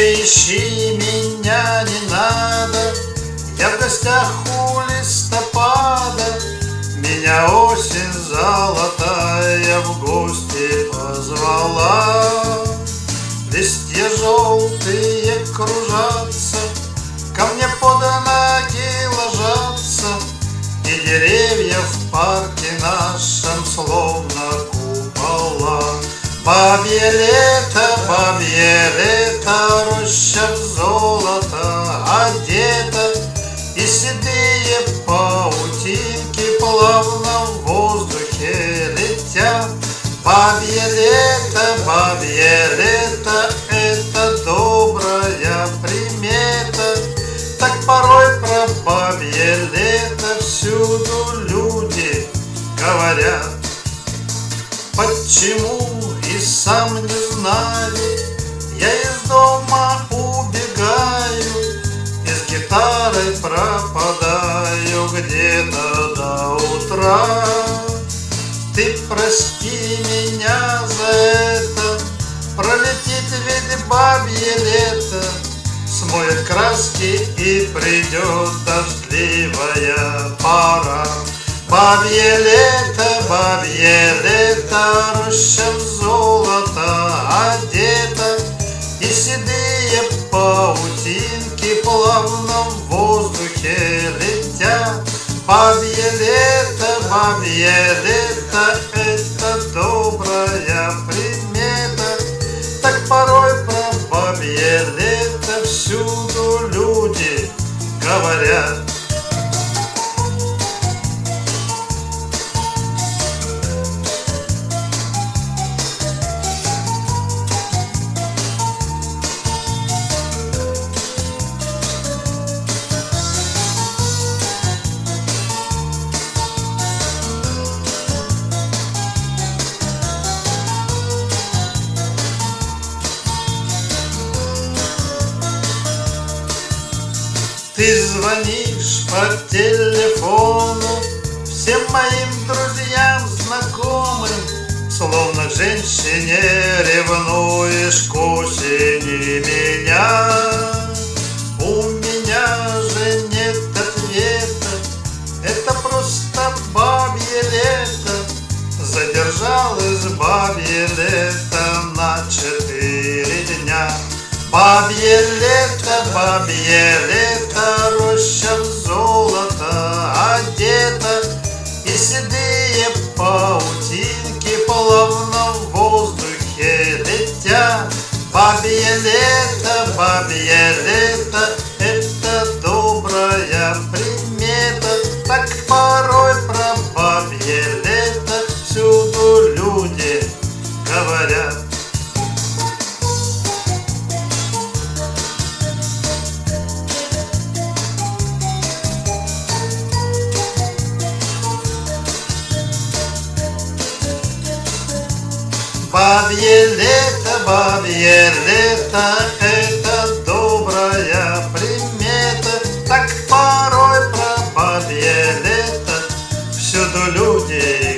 ищи меня не надо, я в гостях у листопада. Меня осень золотая в гости позвала. Листья желтые кружатся, ко мне под ноги ложатся, и деревья в парке нашем словно купола. Бабье лето, роща в золото одета, и седые паутинки плавно в воздухе летят. Бабье лето, это добрая примета. Так порой про бабье лето всюду люди говорят. Почему и сам не знаю, я из дома убегаю, и с гитарой пропадаю где-то до утра. Ты прости меня за это, пролетит ведь бабье лето, смоет краски и придет дождливая пора. Бабье лето, роща в золото одета, и седые паутинки плавно в воздухе летят. Бабье лето, это добрая примета. Так порой про бабье лето всюду люди говорят. Ты звонишь по телефону всем моим друзьям, знакомым, словно к женщине ревнуешь к осени меня. У меня же нет ответа, это просто бабье лето. Задержалось бабье лето на 4 дня. Бабье лето, роща в золото одета, и седые паутинки плавно в воздухе летят. Бабье лето, это добрая примета. Так порой про бабье лето всюду люди говорят. Бабье лето, это добрая примета. Так порой про бабье лето всюду люди